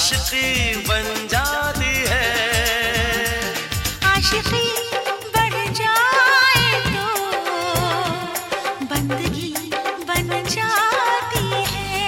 आशिकी बन जाती है। आशिकी बढ़ जाए तो बंदगी बन जाती है।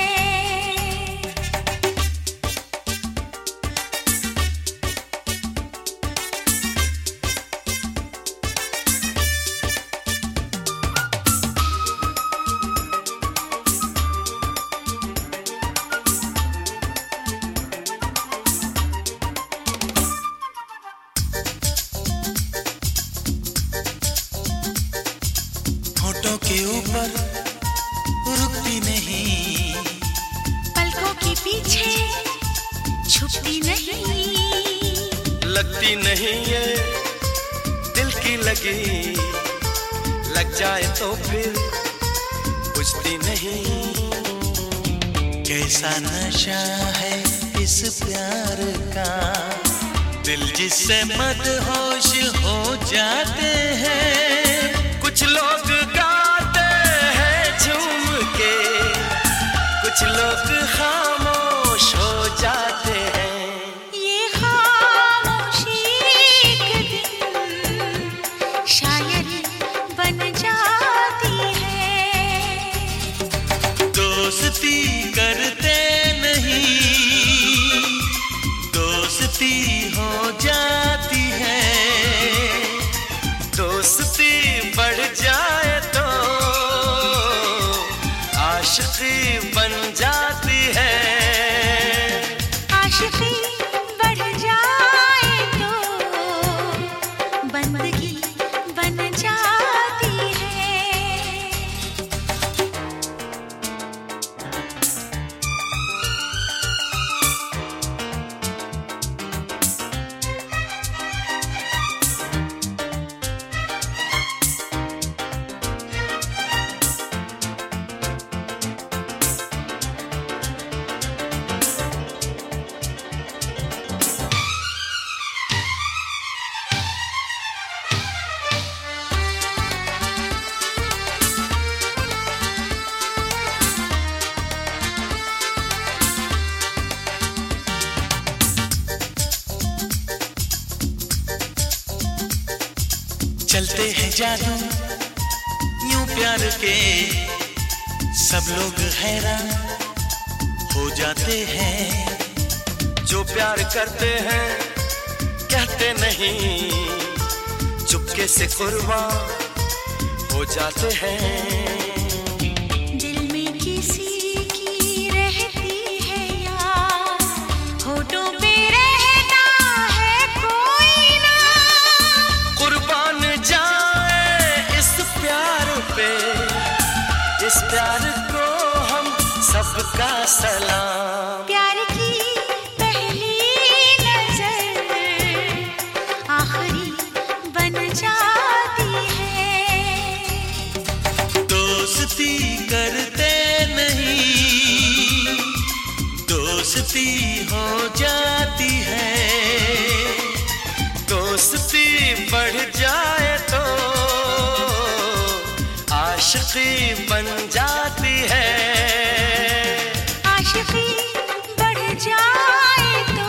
होठों के ऊपर रुकती नहीं, पलकों के पीछे छुपती नहीं, लगती नहीं ये दिल की लगी, लग जाए तो फिर बुझती नहीं। कैसा नशा है इस प्यार का, दिल जिससे मदहोश हो जाते हैं। कुछ लोग गाते हैं झूम के, कुछ लोग खामोश हो जाते हैं। ये खामोशी एक दिन शायरी बन जाती है। दोस्ती करते नहीं, दोस्ती हो जाती है। दोस्ती बढ़ जाए तो आशिकी बन जाती है। आशिकी बढ़ जाए तो बंदगी बन जाती है। चलते हैं जादू यूं प्यार के, सब लोग हैरान हो जाते हैं। जो प्यार करते हैं कहते नहीं, चुपके से कुर्बान हो जाते हैं। दिल में किसी की रहती है यार, होठों पे रहता है कोई ना। कुर्बान जाए इस प्यार पे, इस प्यार को हम सबका सलाम। प्यार की पहली नजर आखिरी बन जाती है। दोस्ती करते नहीं, दोस्ती हो जाती है। दोस्ती बढ़ जाए तो आशिकी बन जाती है। आशिकी बढ़ जाए तो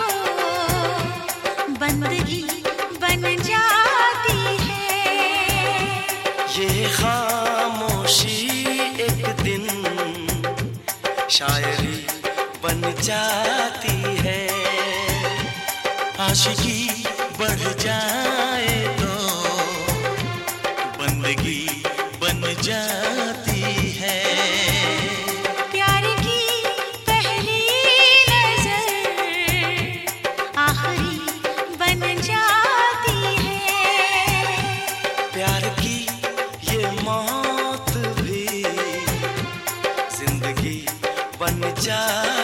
बंदगी बन जाती है। ये खामोशी एक दिन शायरी बन जाती है। आशिकी बढ़ जाए तो बंदगी बन जाती है। प्यार की पहली नजर आखिरी बन जाती है। प्यार की ये मौत भी जिंदगी बन जाती